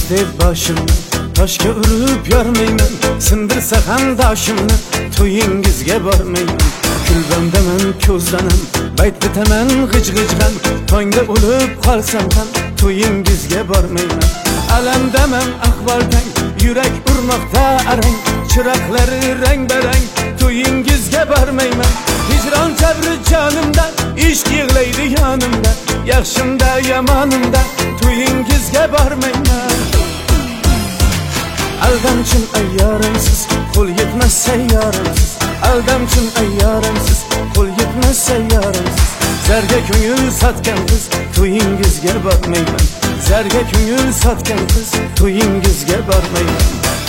deb boshimni toshga urib yormayman, sindirsa ham doshimni to'yingizga bormayman. Kulbamdaman, ko'zdanam, bayt bitaman g'ij-g'ijg'am, tongda o'lib qolsam ham to'yingizga bormayman. Alamdaman ahvoldan, yurak urmoqda arang, chiroqlari rang-barang, to'yingizga bormayman. Hijron jabri jonimda, ishq yig'laydi yonimda, yaxshimda yomonimda to'yingizga bormayman. Aldamchim ayyorimsiz, qo'l yetmas sayyorimsiz. Aldamchim ayyorimsiz, qo'l yetmas sayyorimsiz. Zarga ko'ngil sotgan qiz, to'yingizga bormayman. Zarga ko'ngil sotgan qiz, to'yingizga bormayman.